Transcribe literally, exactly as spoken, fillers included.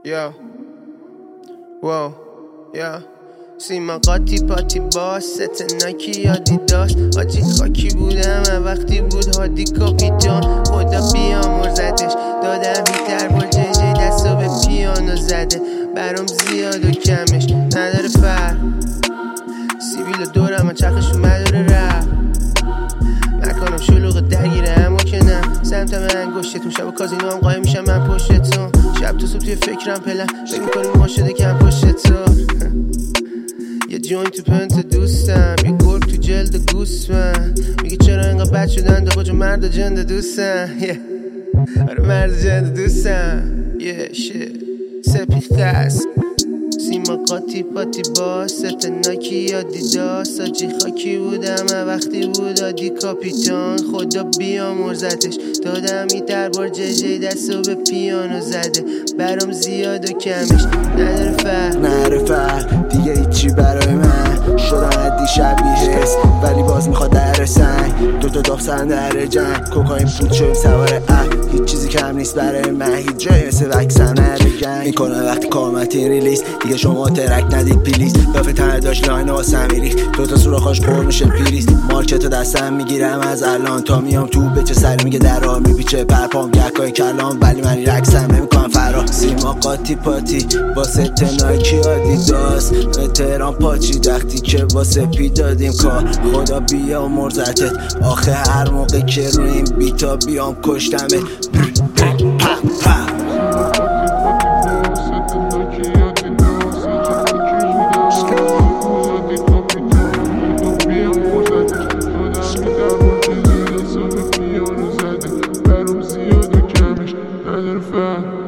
یا واو یا سیما قاطی پاتی باز ست ناکی یادی داشت آجی خاکی بودم وقتی بود هادی کاپیتان خدا بیامرزتش دادم هیتر با جیجی دستا به پیانو زده برام زیاد و کمش نداره فر سیبیل و دورم من چرخش اومداره رفت مکانم شلوغ درگیره اما که نه سمتم انگشتتون شب و کازینو هم قایم میشم من پشتتون شب تو صبح توی فکرم پلن فکر میکنیم ما شده کم پشتتون یه جوین تو پنت دوستم یه گرگ تو جلد گوسفند میگه چرا اینقدر بد شدن دا کجا مرد جند دوستم آره مرد جند دوستم یه شit سپی خست سیما قاطی پاتی با ست ناکی یادی داست آجی خاکی بودم وقتی بود آدی کاپیتان خدا بیامرزتش دادم ای در بار ججی دستو به پیانو زده برام زیاد و کمش نداره فر نداره فر دیگه هیچی برای من شدم عدی شبیه هست ولی باز میخواد در سنگ دوتا داغ سن در جنگ کوکاین فود شدیم سوار اه هیچ چیزی کم نیست برای من هیچ جایی مثل وکسم نره گنگ میکنه وقتی کامتی ریلیز دیگه شما ترک ندید پلیز دافه تنه داشت لاین واسه میریخ دوتا سوراخاش پر میشه پیریز مارکتو دستم میگیرم از الان تا میام تو بچه سری میگه درها میبیچه پرپام گهگاه کلام ولی من رقصم نمیکنم فرا سیما قاطی پاتی واسه تنایکی آدیداس تهران پاچی دختی که واسه پی دادیم کار خدا بیا مرزتت آخه هر موقع که روی این بیتا بیام کشتمت نداره فهم